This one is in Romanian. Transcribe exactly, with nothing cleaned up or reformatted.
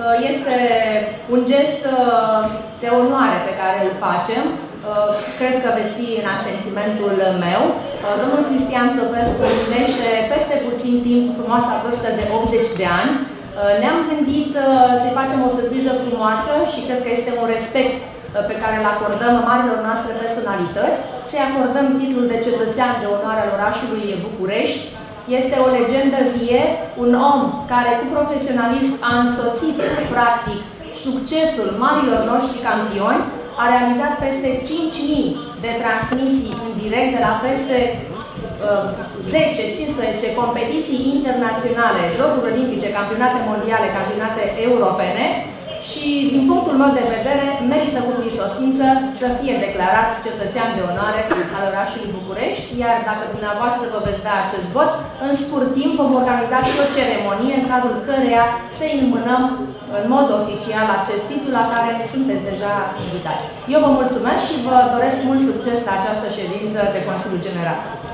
Este un gest de onoare pe care îl facem. Cred că veți fi în asentimentul meu. Domnul Cristian Țopescu împlinește peste puțin timp frumoasa vârstă de optzeci de ani. Ne-am gândit să-i facem o surpriză frumoasă și cred că este un respect pe care îl acordăm marilor noastre personalități, să-i acordăm titlul de cetățean de onoare al orașului București. Este o legendă vie, un om care cu profesionalism a însoțit practic succesul marilor noștri campioni, a realizat peste cinci mii de transmisii în direct de la peste uh, zece cincisprezece competiții internaționale, jocuri olimpice, campionate mondiale, campionate europene și, din punctul meu de vedere, merită cu prisosință să fie declarat cetățean de onoare al orașului București, iar dacă dumneavoastră vă veți da acest vot, în scurt timp vom organiza și o ceremonie în cadrul căreia să înmânăm în mod oficial acest titlu la care sunteți deja invitați. Eu vă mulțumesc și vă doresc mult succes la această ședință de Consiliul General.